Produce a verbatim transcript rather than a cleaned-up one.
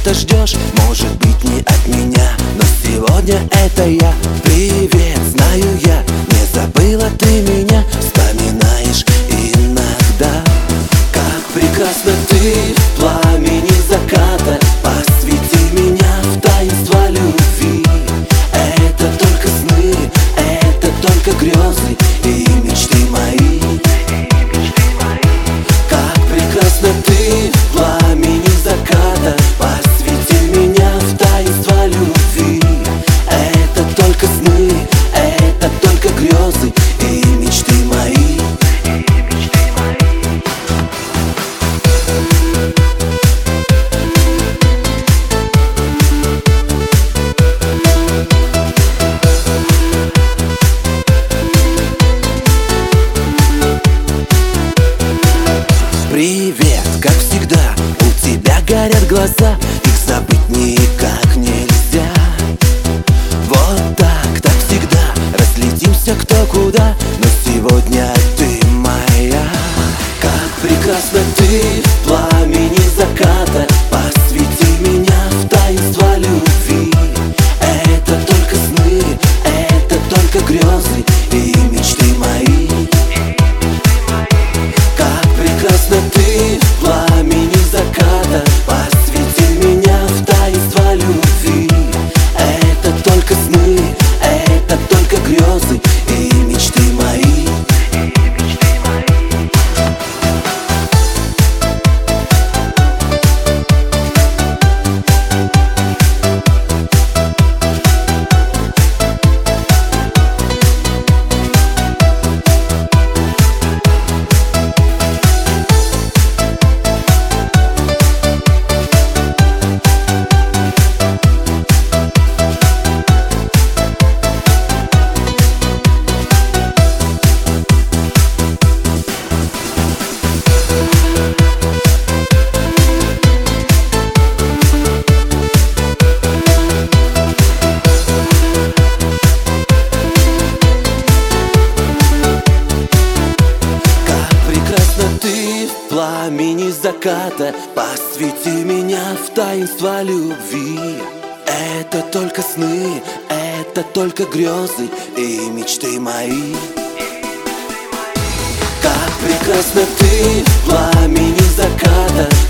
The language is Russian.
чего-то ждешь, может быть не от меня, но сегодня это я. Привет, знаю я, не забыла ты меня, вспоминаешь иногда. Как прекрасно ты в пламени заката, посвяти меня в таинство любви. Это только сны, это только грезы и мечты мои. Как прекрасно ты в пламени заката, посвяти меня в таинство любви. Это только сны, это только грезы и мечты мои. Привет, как всегда, у тебя горят глаза, их забыть никак нельзя. Вот так, так всегда, разлетимся кто куда, но сегодня ты моя. Как прекрасно ты в пламени заката, посвяти меня в таинство любви. Это только сны, это только грезы и мечты мои. Как прекрасно ты в пламени заката, посвяти меня в таинство любви. Это только сны, это только грезы и мечты мои. Пламени заката, посвяти меня в таинство любви. Это только сны, это только грезы и мечты мои. Как прекрасно ты в пламени заката,